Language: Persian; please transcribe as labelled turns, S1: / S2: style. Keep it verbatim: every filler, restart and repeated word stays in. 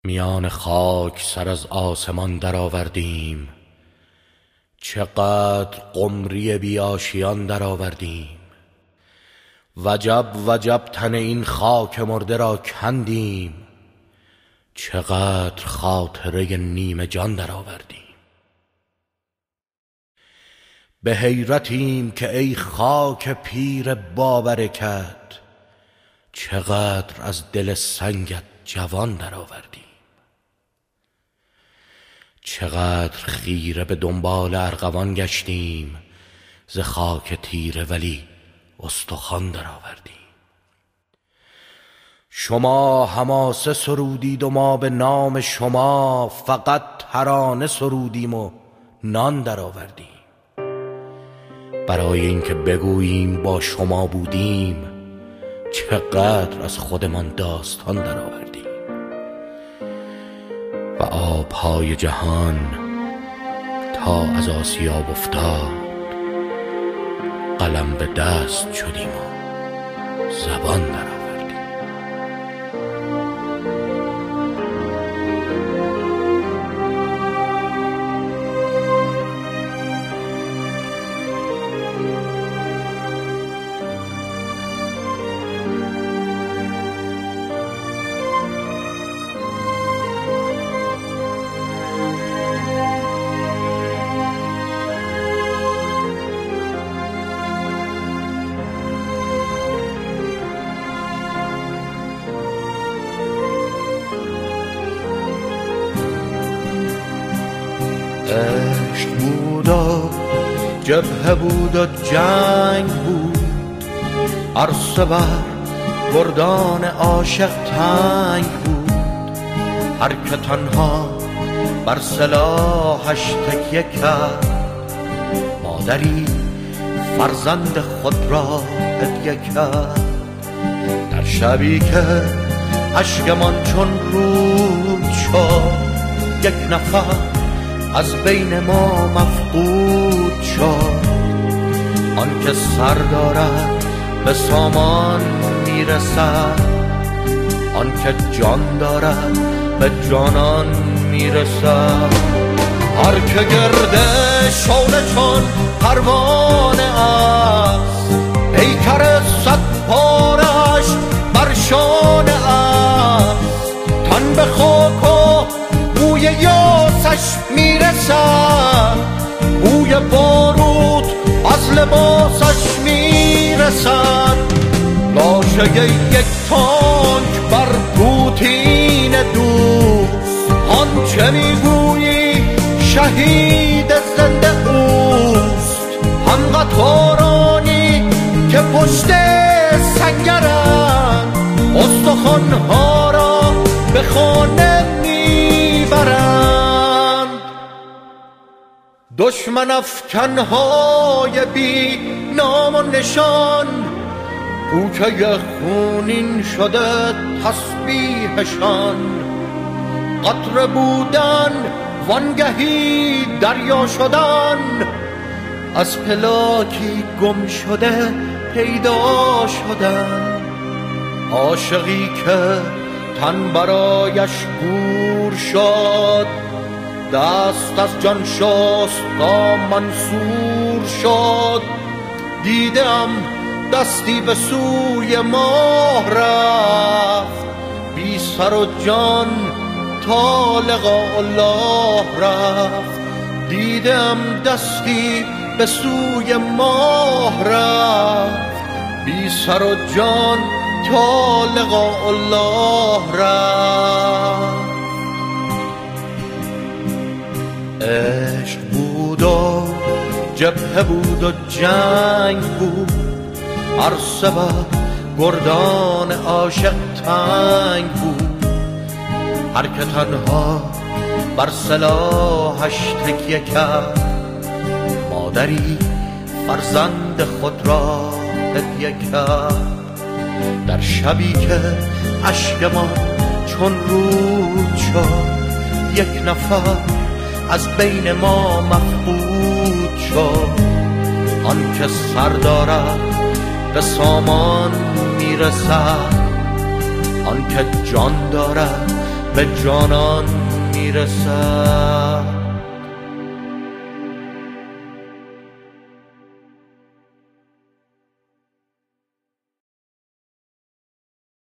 S1: میان خاک سر از آسمان درآوردیم، چقدر قمری بی آشیان درآوردیم. وجب وجب تن این خاک مرده را کندیم، چقدر خاطره نیمه جان درآوردیم. به حیرتیم که ای خاک پیر بابرکت، چقدر از دل سنگت جوان درآوردیم. چقدر خیره به دنبال ارغوان گشتیم، ز خاک تیره ولی استخوان درآوردیم. شما حماسه سرودید و ما به نام شما فقط ترانه سرودیم و نان درآوردیم. برای اینکه بگوییم با شما بودیم، چقدر از خودمان داستان درآوردیم. و آبهای جهان تا از آسیاب افتاد، قلم به دست شدیم و زبان درآوردیم.
S2: عشق بود و جبهه بود و جنگ بود، عرصه بر گردان عاشق تنگ بود. هر که تنها بر سلاحش تکیه کرد، مادری فرزند خود را هدیه کرد. در شبی که اشکمان چون رود شد، یک نفر از بین ما مفقود شد. آن که سر دارد به سامان میرسد، آن که جان دارد به جانان میرسد. هر که گرده شعله چون پروانه است، پیکر صد پارش بر شانه است. تن به خاک و بوی یاسش میرسد، بوی بارود از لباسش میرسد. لاشه یک تانک بر پوتین دوست، آنچه میگویی شهید زنده اوست. هم قطارانی که پشت سنگرند، استخوانها را به خانه میبرند. دشمن افکنهای بی نام و نشان، کوچه خونین شده تسبیحشان. قطره بودن وانگهی دریا شدن، از پلاکی گم شده پیدا شدن. عاشقی که تن برایش گور شد، دست از جان شست تا منصور شد. دیدم دستی به سوی ماه رفت، بی سر و جان تا لقاء الله رفت. دیدم دستی به سوی ماه رفت، بی سر و جان تا لقاء الله رفت. عشق بود و جبهه بود و جنگ بود، عرصه بر گردان عاشق تنگ بود. هر که تنها بر سلاحش تکیه کرد، مادری فرزند خود را هدیه کرد. در شبی که اشک ما چون رود شد، یک نفر از بین ما مفقود شد. آن که سر دارد به سامان میرسد، آن که جان دارد به جانان میرسد.